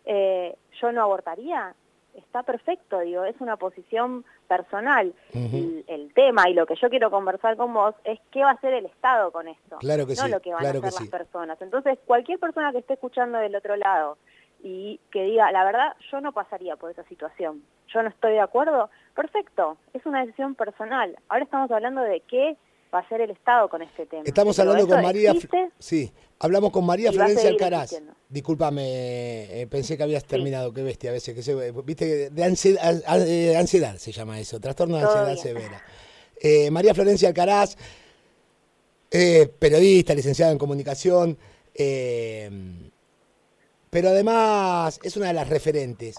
yo no abortaría. Está perfecto, digo, es una posición personal. El tema y lo que yo quiero conversar con vos es qué va a hacer el Estado con esto, Claro que no sí, lo que van claro a hacer que las sí. personas. Entonces, cualquier persona que esté escuchando del otro lado y que diga, la verdad, yo no pasaría por esa situación, yo no estoy de acuerdo, perfecto, es una decisión personal. Ahora estamos hablando de qué va a hacer el Estado con este tema. Estamos Digo, hablando eso con María... existe Sí, hablamos con María y va a Florencia seguir Alcaraz. existiendo. Discúlpame, pensé que habías Sí, terminado, qué bestia, a veces, viste, de ansiedad, ansiedad se llama eso, trastorno de todo ansiedad bien. severa. María Florencia Alcaraz, periodista, licenciada en comunicación, pero además es una de las referentes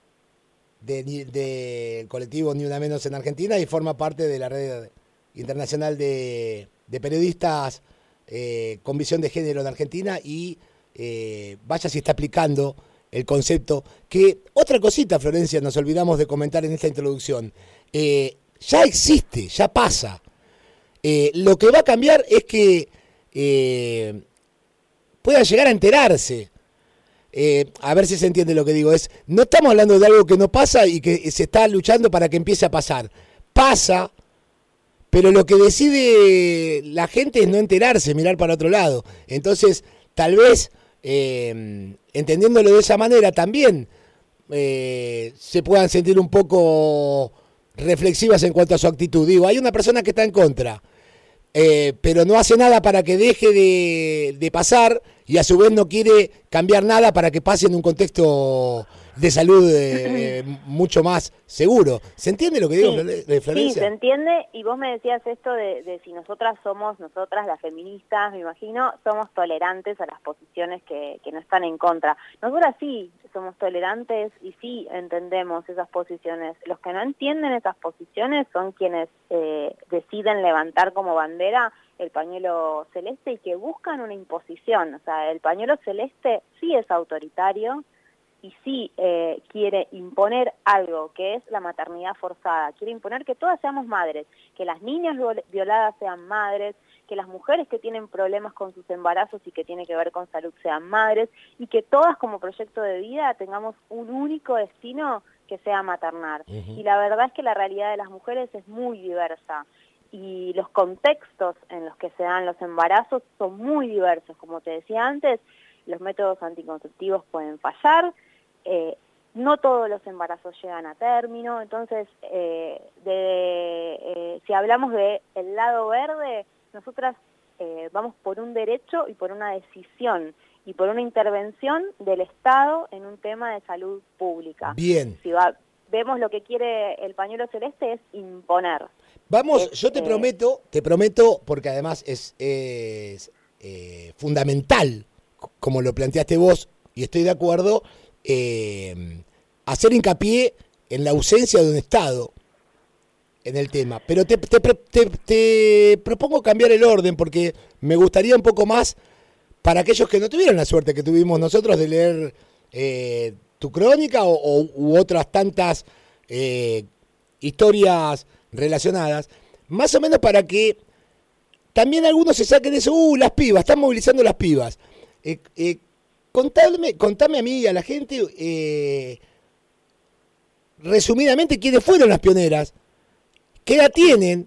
del colectivo Ni Una Menos en Argentina y forma parte de la red internacional de periodistas con visión de género en Argentina y vaya si está aplicando el concepto que, otra cosita, Florencia, nos olvidamos de comentar en esta introducción, ya existe, ya pasa. Lo que va a cambiar es que puedan llegar a enterarse. A ver si se entiende lo que digo. No estamos hablando de algo que no pasa y que se está luchando para que empiece a pasar. Pasa, pero lo que decide la gente es no enterarse, mirar para otro lado. Entonces, tal vez, entendiéndolo de esa manera, también se puedan sentir un poco reflexivas en cuanto a su actitud. Digo, hay una persona que está en contra, pero no hace nada para que deje de pasar y a su vez no quiere cambiar nada para que pase en un contexto de salud mucho más seguro. ¿Se entiende lo que digo, Sí, sí, se Florencia? entiende, y vos me decías esto de si nosotras las feministas, me imagino, somos tolerantes a las posiciones que no están en contra. Nosotras sí somos tolerantes y sí entendemos esas posiciones. Los que no entienden esas posiciones son quienes deciden levantar como bandera el pañuelo celeste y que buscan una imposición. O sea, el pañuelo celeste sí es autoritario, y sí quiere imponer algo, que es la maternidad forzada. Quiere imponer que todas seamos madres, que las niñas violadas sean madres, que las mujeres que tienen problemas con sus embarazos y que tiene que ver con salud sean madres, y que todas como proyecto de vida tengamos un único destino que sea maternar. Y la verdad es que la realidad de las mujeres es muy diversa. Y los contextos en los que se dan los embarazos son muy diversos. Como te decía antes, los métodos anticonceptivos pueden fallar, no todos los embarazos llegan a término, entonces si hablamos de el lado verde, nosotras vamos por un derecho y por una decisión y por una intervención del Estado en un tema de salud pública. Bien. Vemos lo que quiere el pañuelo celeste es imponer. Vamos, yo te prometo, porque además es fundamental, como lo planteaste vos, y estoy de acuerdo, hacer hincapié en la ausencia de un Estado en el tema. Pero te propongo cambiar el orden, porque me gustaría un poco más para aquellos que no tuvieron la suerte que tuvimos nosotros de leer tu crónica u otras tantas historias relacionadas, más o menos para que también algunos se saquen eso, las pibas, están movilizando las pibas. Contame a mí y a la gente, resumidamente, quiénes fueron las pioneras, qué edad tienen,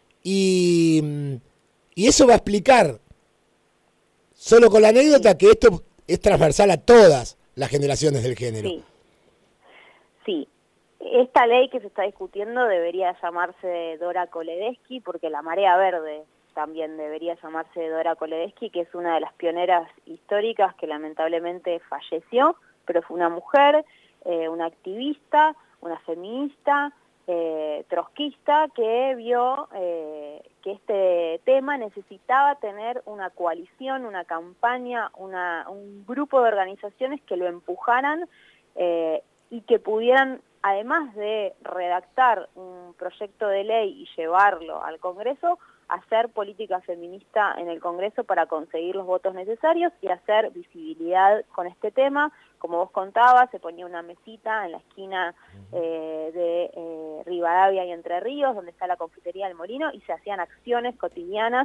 y eso va a explicar, solo con la anécdota, que esto es transversal a todas las generaciones del género. Sí, sí. Esta ley que se está discutiendo debería llamarse Dora Koledeschi, porque la Marea Verde también debería llamarse Dora Koledeschi, que es una de las pioneras históricas que lamentablemente falleció, pero fue una mujer, una activista, una feminista, trotskista, que vio que este tema necesitaba tener una coalición, una campaña, un grupo de organizaciones que lo empujaran y que pudieran, además de redactar un proyecto de ley y llevarlo al Congreso, hacer política feminista en el Congreso para conseguir los votos necesarios y hacer visibilidad con este tema. Como vos contabas, se ponía una mesita en la esquina de Rivadavia y Entre Ríos, donde está la confitería del Molino, y se hacían acciones cotidianas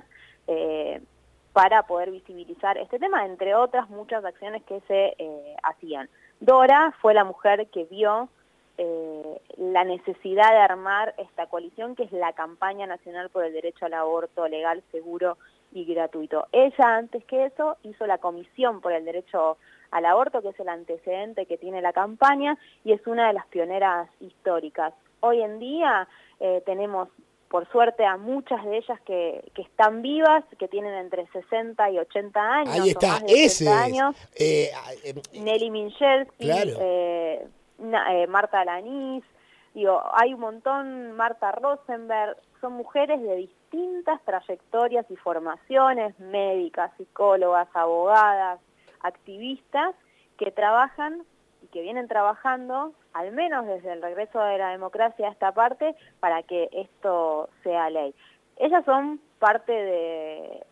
para poder visibilizar este tema, entre otras muchas acciones que se hacían. Dora fue la mujer que vio la necesidad de armar esta coalición que es la Campaña Nacional por el Derecho al Aborto Legal, Seguro y Gratuito. Ella, antes que eso, hizo la Comisión por el Derecho al Aborto, que es el antecedente que tiene la campaña, y es una de las pioneras históricas. Hoy en día tenemos, por suerte, a muchas de ellas que están vivas, que tienen entre 60 y 80 años, Ahí o está, más de 80 ese es. años. Nelly Minchersky, Claro. Marta Lanís, digo, hay un montón, Marta Rosenberg, son mujeres de distintas trayectorias y formaciones, médicas, psicólogas, abogadas, activistas, que trabajan y que vienen trabajando, al menos desde el regreso de la democracia a esta parte, para que esto sea ley. Ellas son parte